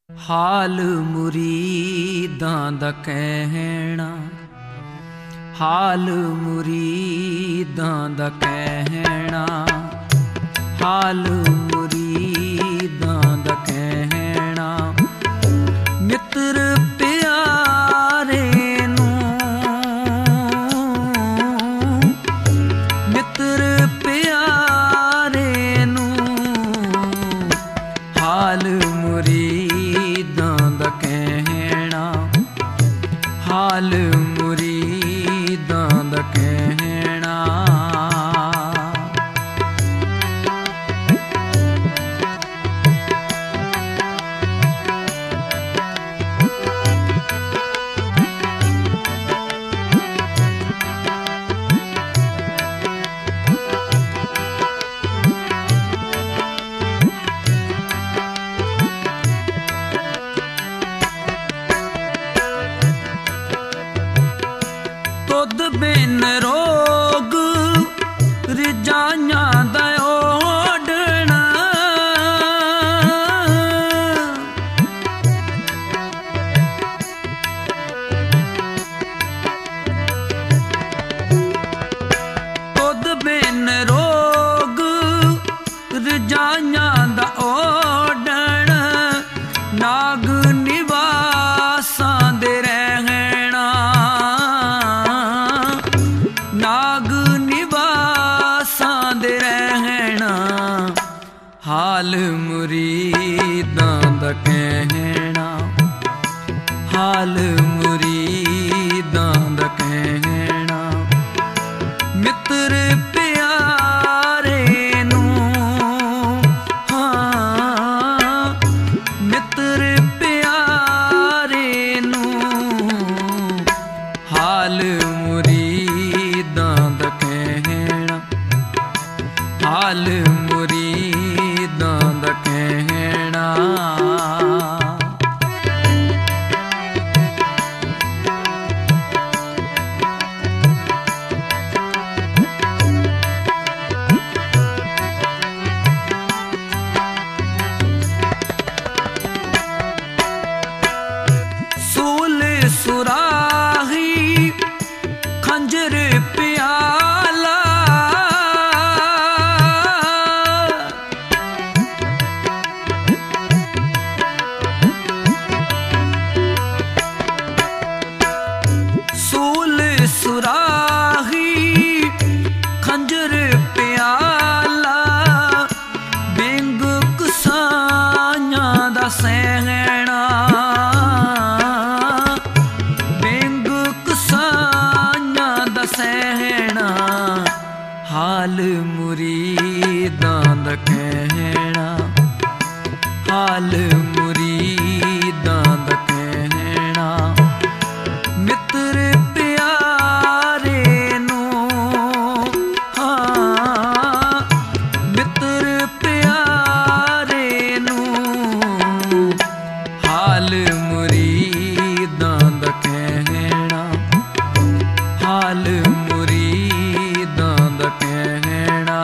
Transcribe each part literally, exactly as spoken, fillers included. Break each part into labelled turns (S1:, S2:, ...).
S1: हाल मुरीदां दा कहना, हाल मुरीदां दा कहना, हाल मुरीदां दा कहना। मित्र प्यारे नू, मित्र प्यारे नू, हाल मुरीदां दा कहना, हाल मुरीदां दा कहना। तुद बिन रोग रिजाइयां दा ओढ़ना, तुद बिन रोग रिजाइयां दा ओढ़ना। नाग निवासां दे रहना, नाग निवासां दे रहना। हाल मुरीदां दा कहना, हाल मुरीदां दा कहना। मित्र प्यारे नू, हाँ मित्र प्यारे नू, हाल मुरीदां दा कहना, हाल मुरीदां दा कहना। सूल सुराही खंजर प्याला, सूल सुराही खंजर प्याला। बिंग कसाइयां दा सहना, बिंग कसाइयां दा सहना। हाल मुरीदां दा कहना, हाल मुरीदां दा कहना। मित्र प्यारे नू, हाँ मित्र प्यारे नू, हाल मुरीदां दा कहना, हाल मुरीदां दा कहना।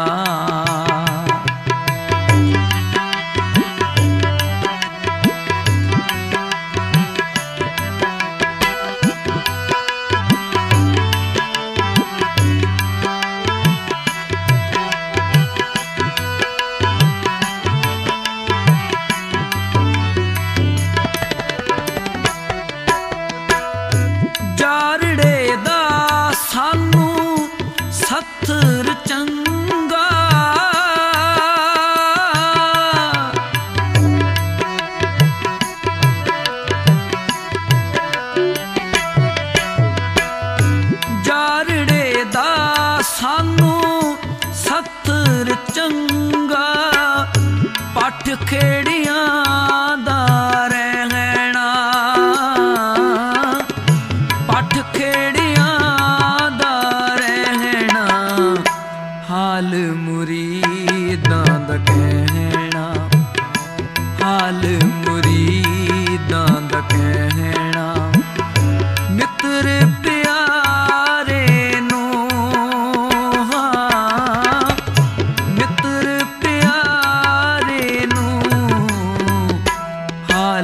S1: जारड़े दा सानू सत्थर चंगा, जारड़े दा सानू सत्थर चंगा। पट खेड़ियां दा रहना, पट खेड़ियां दा रहना। हाल मुरीदां दा कहना, हाल मुरीदां दा कहना। मित्र प्यारे नू, हाँ मित्र प्यारे नू,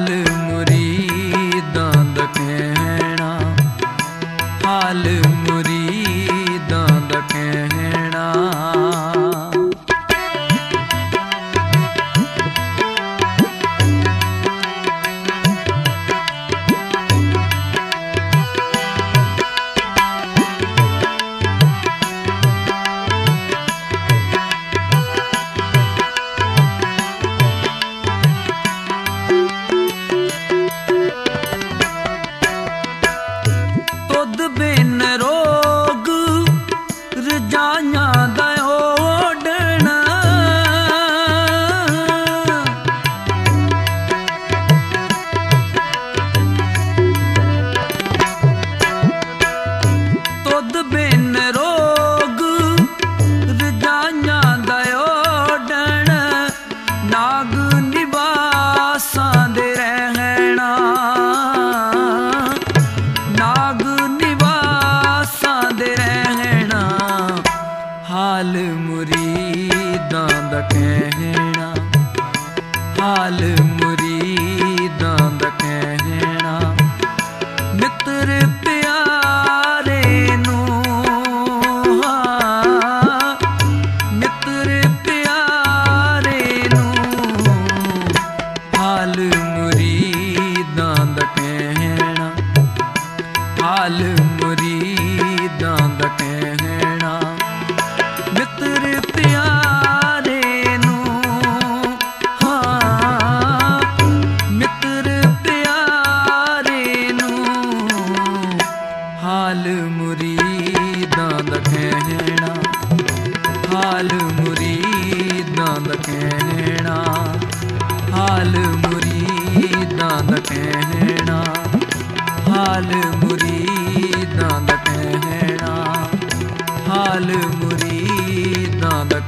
S1: हाल मुरीदां दा कहना, हाल मुरीदां दा कहना। तुद बिन रोग रजाइयां दा ओढ़ना, तुद बिन रोग रजाइयां दा ओढ़ना, नाग निवासां दे रहना, नाग निवासां दे रहना। हाल मुरीदां दा कहना, हाल मुरीदां दा कहना। मित्र प्यारे नू, हाँ, मित्र प्यारे नू, हाल मुरीदां दा कहना, हाल मुरीदां दा कहना। मित्र प्यारे नू, हाँ, मित्र प्यारे नू, हाल मुरीदां दा कहना, हाल मुरीदां दा कहना, हाल मुरीदां दा कहना, हाल मुरीदां दा कहना, हाल मुरीदां दा